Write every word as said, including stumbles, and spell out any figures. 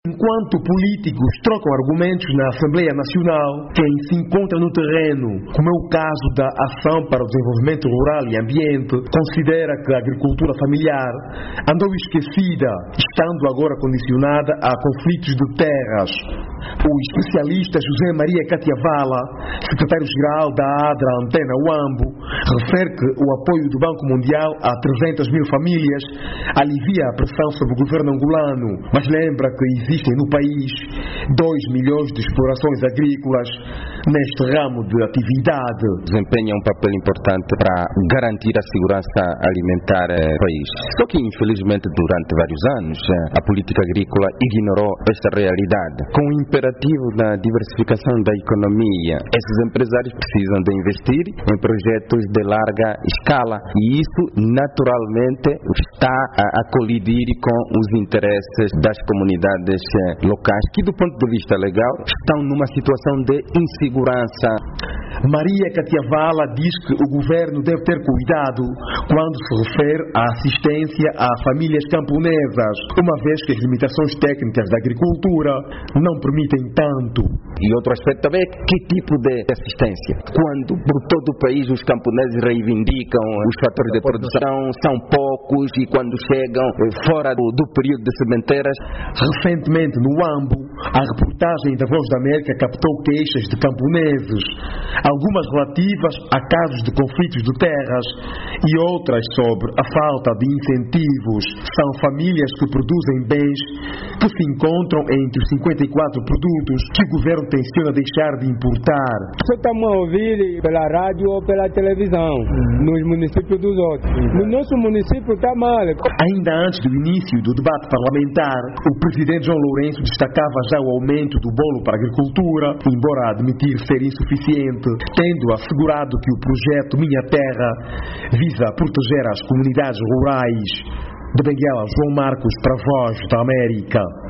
Enquanto políticos trocam argumentos na Assembleia Nacional, quem se encontra no terreno, como é o caso da Ação para o Desenvolvimento Rural e Ambiente, considera que a agricultura familiar andou esquecida, estando agora condicionada a conflitos de terras. O especialista José Maria Catiavala, secretário-geral da ADRA Antena Uambo, refere que o apoio do Banco Mundial a trezentas mil famílias alivia a pressão sobre o governo angolano, mas lembra que existem no país dois milhões de explorações agrícolas neste ramo de atividade. Desempenha um papel importante para garantir a segurança alimentar do país. Só que, infelizmente, durante vários anos, a política agrícola ignorou esta realidade. Com o imperativo da diversificação da economia, esses empresários precisam de investir em projetos de larga escala e isso, naturalmente, está a colidir com os interesses das comunidades locais, que do ponto de vista legal estão numa situação de insegurança. Maria Catiavala diz que o governo deve ter cuidado quando se refere à assistência a famílias camponesas, uma vez que as limitações técnicas da agricultura não permitem tanto. E outro aspecto também é que tipo de assistência. Quando por todo o país os camponeses reivindicam os fatores de produção, são poucos e quando chegam fora do, do período de sementeiras. Recentemente no Uambo, a reportagem da Voz da América captou queixas de camponeses, algumas relativas a casos de conflitos de terras e outras sobre a falta de incentivos. São famílias que produzem bens que se encontram entre os cinquenta e quatro produtos que o governo tenciona deixar de importar. Só estamos a ouvir pela rádio ou pela televisão, uhum. nos municípios dos outros. Uhum. No nosso município está mal. Ainda antes do início do debate parlamentar, o presidente João Lourenço destacava já o aumento do bolo para a agricultura, embora admitir ser insuficiente, tendo assegurado que o projeto Minha Terra visa proteger as comunidades rurais. De Benguela, João Marcos, para a Voz da América.